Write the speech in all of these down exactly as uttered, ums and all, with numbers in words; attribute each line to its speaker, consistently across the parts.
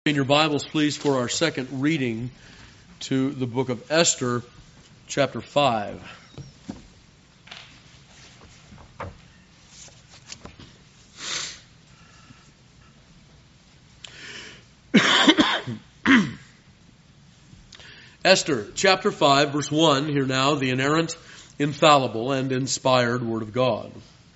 Speaker 1: In your Bibles, please, for our second reading to the book of Esther, chapter five. Esther, chapter five, verse one, here now, the inerrant, infallible, and inspired Word of God.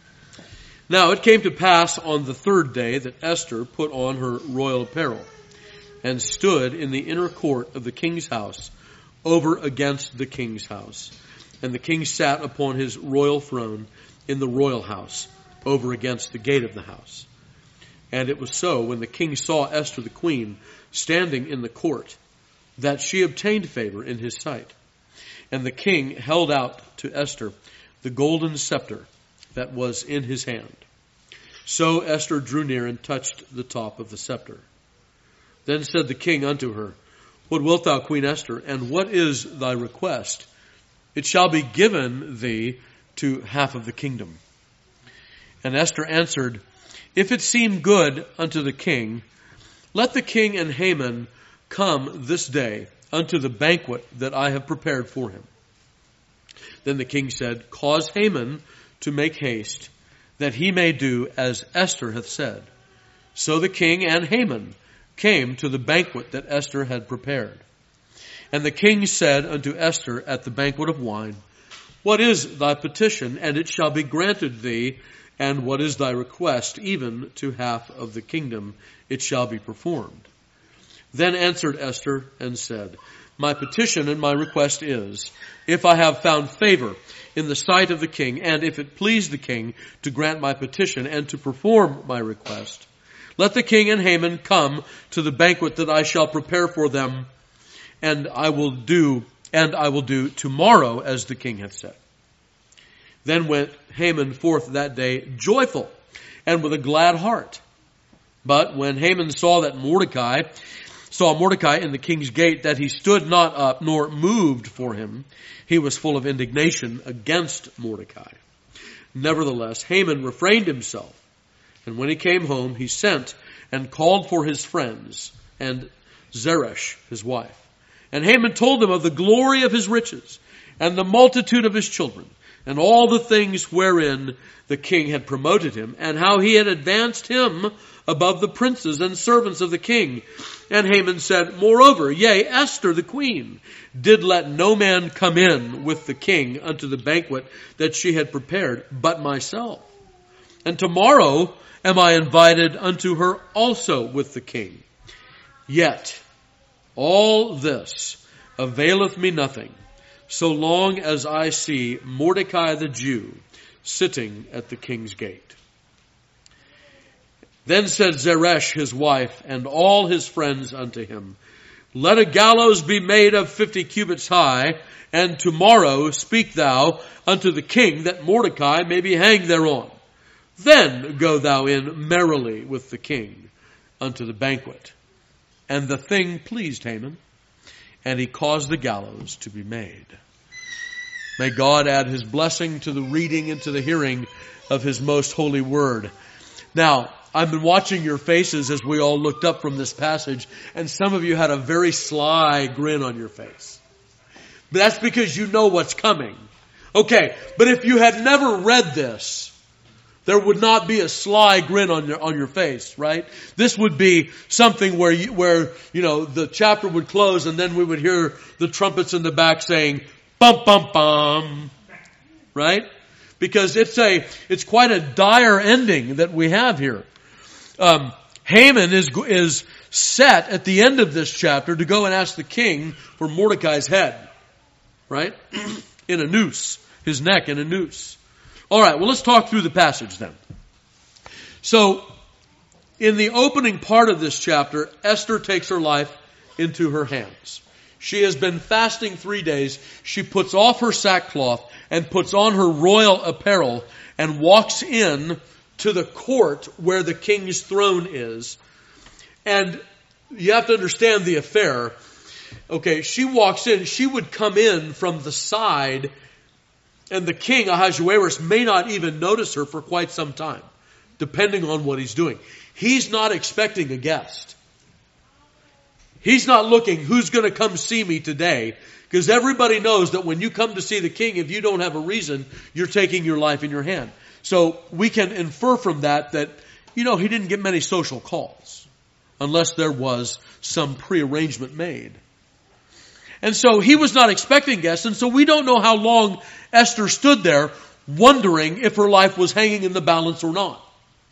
Speaker 1: Now it came to pass on the third day that Esther put on her royal apparel, and stood in the inner court of the king's house, over against the king's house. And the king sat upon his royal throne in the royal house, over against the gate of the house. And it was so, when the king saw Esther the queen standing in the court, that she obtained favor in his sight. And the king held out to Esther the golden scepter that was in his hand. So Esther drew near and touched the top of the scepter. Then said the king unto her, What wilt thou, Queen Esther, and what is thy request? It shall be given thee to half of the kingdom. And Esther answered, If it seem good unto the king, let the king and Haman come this day unto the banquet that I have prepared for him. Then the king said, Cause Haman to make haste, that he may do as Esther hath said. So the king and Haman came to the banquet that Esther had prepared. And the king said unto Esther at the banquet of wine, What is thy petition? And it shall be granted thee. And what is thy request? Even to half of the kingdom it shall be performed. Then answered Esther and said, My petition and my request is, if I have found favor in the sight of the king, and if it please the king to grant my petition and to perform my request, let the king and Haman come to the banquet that I shall prepare for them, and I will do, and I will do tomorrow as the king hath said. Then went Haman forth that day joyful and with a glad heart. But when Haman saw that Mordecai, saw Mordecai in the king's gate, that he stood not up nor moved for him, he was full of indignation against Mordecai. Nevertheless, Haman refrained himself. And when he came home, he sent and called for his friends and Zeresh, his wife. And Haman told them of the glory of his riches and the multitude of his children and all the things wherein the king had promoted him, and how he had advanced him above the princes and servants of the king. And Haman said, Moreover, yea, Esther the queen did let no man come in with the king unto the banquet that she had prepared, but myself. And tomorrow am I invited unto her also with the king. Yet all this availeth me nothing, so long as I see Mordecai the Jew sitting at the king's gate. Then said Zeresh his wife and all his friends unto him, Let a gallows be made of fifty cubits high, and tomorrow speak thou unto the king that Mordecai may be hanged thereon. Then go thou in merrily with the king unto the banquet. And the thing pleased Haman, and he caused the gallows to be made. May God add his blessing to the reading and to the hearing of his most holy word. Now, I've been watching your faces as we all looked up from this passage, and some of you had a very sly grin on your face. But that's because you know what's coming. Okay, but if you had never read this, there would not be a sly grin on your on your face, right? This would be something where you, where you know the chapter would close, and then we would hear the trumpets in the back saying, "Bum bum bum," right? Because it's a it's quite a dire ending that we have here. Um, Haman is is set at the end of this chapter to go and ask the king for Mordecai's head, right? In a noose, his neck in a noose. All right, well, let's talk through the passage then. So, in the opening part of this chapter, Esther takes her life into her hands. She has been fasting three days. She puts off her sackcloth and puts on her royal apparel and walks in to the court where the king's throne is. And you have to understand the affair. Okay, she walks in. She would come in from the side, and the king, Ahasuerus, may not even notice her for quite some time, depending on what he's doing. He's not expecting a guest. He's not looking, who's going to come see me today? Because everybody knows that when you come to see the king, if you don't have a reason, you're taking your life in your hand. So we can infer from that that, you know, he didn't get many social calls unless there was some prearrangement made. And so he was not expecting guests, and so we don't know how long Esther stood there wondering if her life was hanging in the balance or not.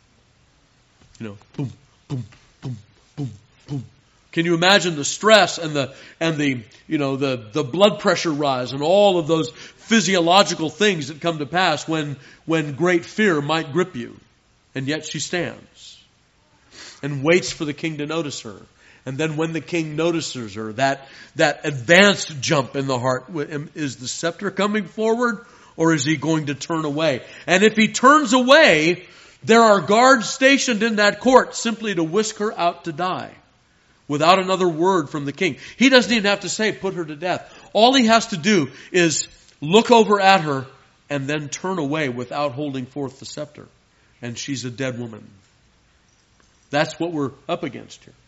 Speaker 1: You know, boom, boom, boom, boom, boom. Can you imagine the stress and the, and the, you know, the, the blood pressure rise and all of those physiological things that come to pass when, when great fear might grip you? And yet she stands and waits for the king to notice her. And then when the king notices her, that, that advanced jump in the heart, is the scepter coming forward or is he going to turn away? And if he turns away, there are guards stationed in that court simply to whisk her out to die without another word from the king. He doesn't even have to say, put her to death. All he has to do is look over at her and then turn away without holding forth the scepter. And she's a dead woman. That's what we're up against here.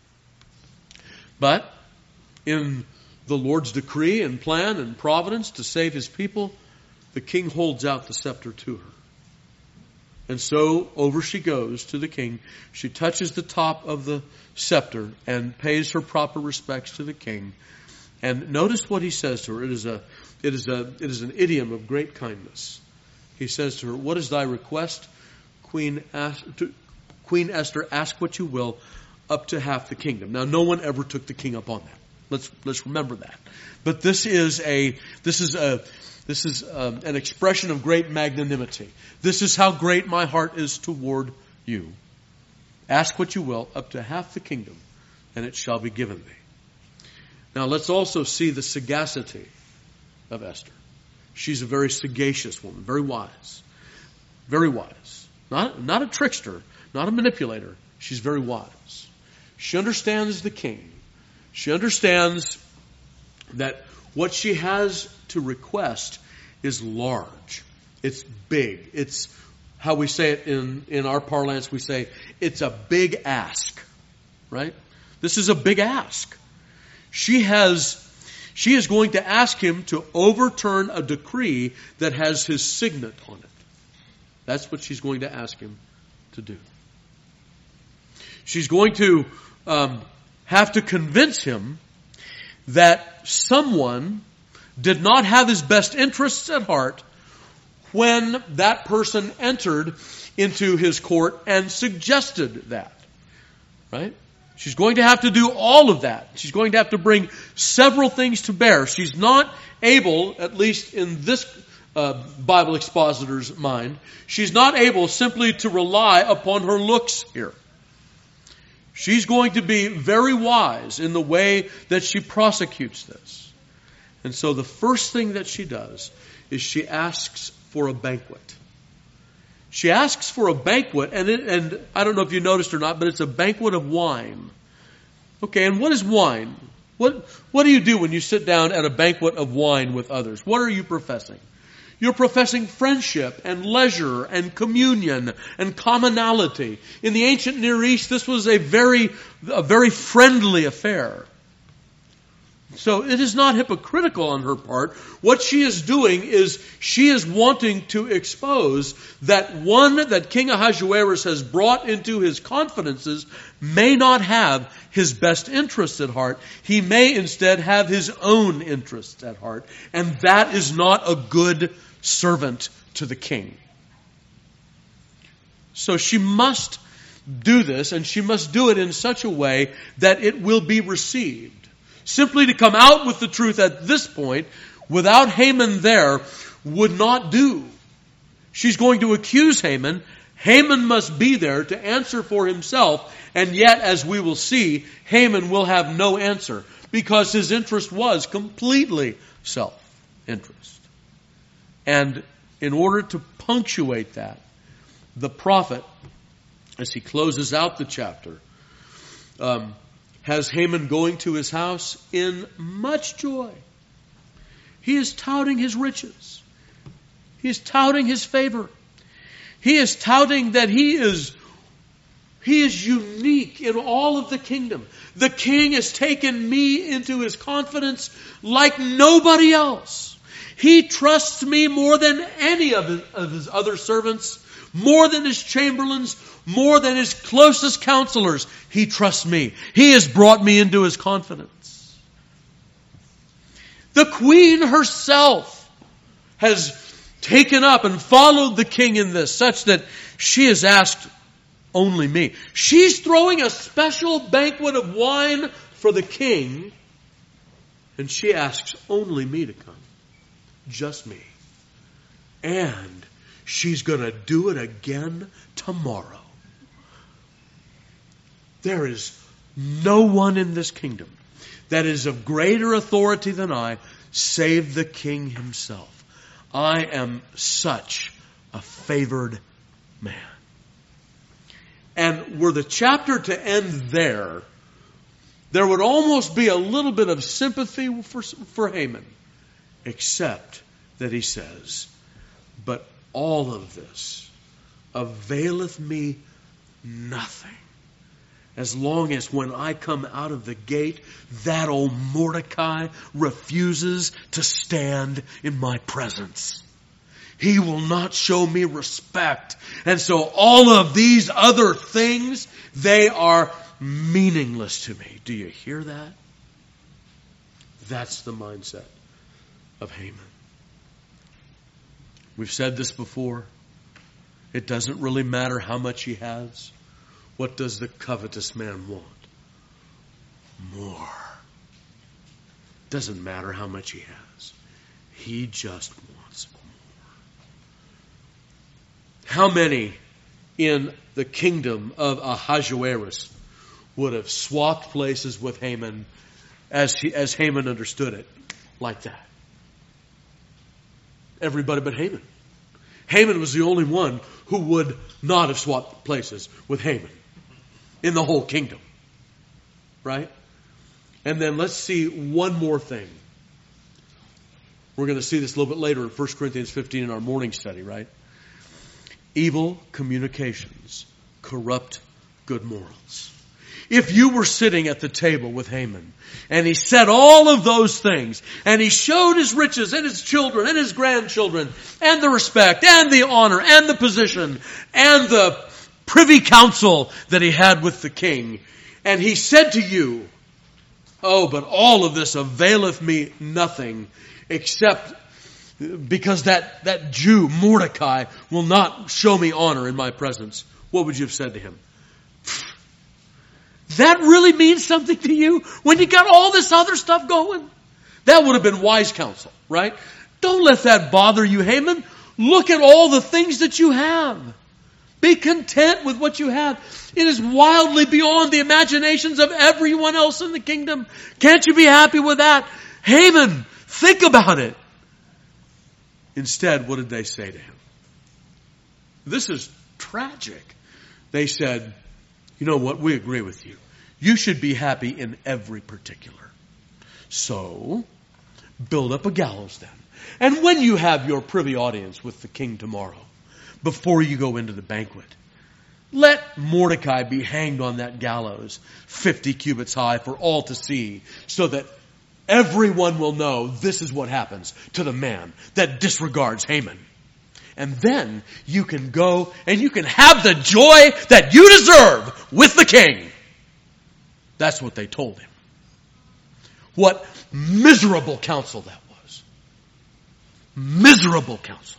Speaker 1: But in the Lord's decree and plan and providence to save his people, the king holds out the scepter to her. And so over she goes to the king. She touches the top of the scepter and pays her proper respects to the king. And notice what he says to her. It is a, it is a, it is an idiom of great kindness. He says to her, "What is thy request, Queen, ask, to, Queen Esther? Ask what you will, up to half the kingdom." Now, no one ever took the king up on that. Let's let's remember that. But this is a this is a this is um, an expression of great magnanimity. This is how great my heart is toward you. Ask what you will, up to half the kingdom, and it shall be given thee. Now, let's also see the sagacity of Esther. She's a very sagacious woman, very wise, very wise. Not not a trickster, not a manipulator. She's very wise. She understands the king. She understands that what she has to request is large. It's big. It's how we say it in, in our parlance. We say it's a big ask, right? This is a big ask. She has, she is going to ask him to overturn a decree that has his signet on it. That's what she's going to ask him to do. She's going to um, have to convince him that someone did not have his best interests at heart when that person entered into his court and suggested that. Right? She's going to have to do all of that. She's going to have to bring several things to bear. She's not able, at least in this uh, Bible expositor's mind, she's not able simply to rely upon her looks here. She's going to be very wise in the way that she prosecutes this. And so the first thing that she does is she asks for a banquet. She asks for a banquet, and, it, and I don't know if you noticed or not, but it's a banquet of wine. Okay, and what is wine? What, what do you do when you sit down at a banquet of wine with others? What are you professing? You're professing friendship and leisure and communion and commonality. In the ancient Near East, this was a very, a very friendly affair. So it is not hypocritical on her part. What she is doing is she is wanting to expose that one that King Ahasuerus has brought into his confidences may not have his best interests at heart. He may instead have his own interests at heart. And that is not a good servant to the king. So she must do this, and she must do it in such a way that it will be received. Simply to come out with the truth at this point without Haman there would not do. She's going to accuse Haman. Haman must be there to answer for himself. And yet, as we will see, Haman will have no answer because his interest was completely self-interest. And in order to punctuate that, the prophet, as he closes out the chapter, um, has Haman going to his house in much joy. He is touting his riches. He is touting his favor. He is touting that he is, He is unique in all of the kingdom. The king has taken me into his confidence like nobody else. He trusts me more than any of his, of his other servants, more than his chamberlains, more than his closest counselors. He trusts me. He has brought me into his confidence. The queen herself has taken up and followed the king in this, such that she has asked only me. She's throwing a special banquet of wine for the king, and she asks only me to come. Just me. And she's going to do it again tomorrow. There is no one in this kingdom that is of greater authority than I, save the king himself. I am such a favored man. And were the chapter to end there, there would almost be a little bit of sympathy for, for Haman, except that he says, but all of this availeth me nothing, as long as when I come out of the gate, that old Mordecai refuses to stand in my presence. He will not show me respect. And so all of these other things, they are meaningless to me. Do you hear that? That's the mindset of Haman. We've said this before. It doesn't really matter how much he has. What does the covetous man want? More. Doesn't matter how much he has. He just wants more. How many in the kingdom of Ahasuerus would have swapped places with Haman as he, as Haman understood it like that? Everybody but Haman. Haman was the only one who would not have swapped places with Haman in the whole kingdom. Right? And then let's see one more thing. We're going to see this a little bit later in First Corinthians fifteen in our morning study, right? Evil communications corrupt good morals. If you were sitting at the table with Haman, and he said all of those things, and he showed his riches and his children and his grandchildren, and the respect and the honor and the position and the privy council that he had with the king, and he said to you, oh, but all of this availeth me nothing, except because that, that Jew, Mordecai, will not show me honor in my presence. What would you have said to him? That really means something to you when you got all this other stuff going? That would have been wise counsel, right? Don't let that bother you, Haman. Look at all the things that you have. Be content with what you have. It is wildly beyond the imaginations of everyone else in the kingdom. Can't you be happy with that? Haman, think about it. Instead, what did they say to him? This is tragic. They said, you know what? We agree with you. You should be happy in every particular. So, build up a gallows then. And when you have your privy audience with the king tomorrow, before you go into the banquet, let Mordecai be hanged on that gallows, fifty cubits high for all to see, so that everyone will know this is what happens to the man that disregards Haman. And then you can go and you can have the joy that you deserve with the king. That's what they told him. What miserable counsel that was. Miserable counsel.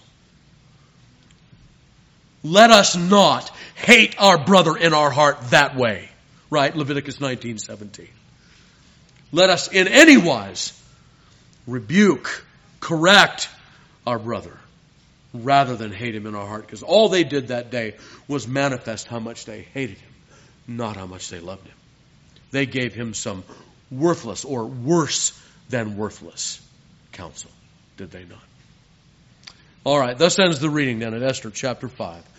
Speaker 1: Let us not hate our brother in our heart that way. Right? Leviticus nineteen seventeen. Let us in any wise rebuke, correct our brother, rather than hate him in our heart. Because all they did that day was manifest how much they hated him, not how much they loved him. They gave him some worthless or worse than worthless counsel, did they not? All right, thus ends the reading then of Esther chapter five.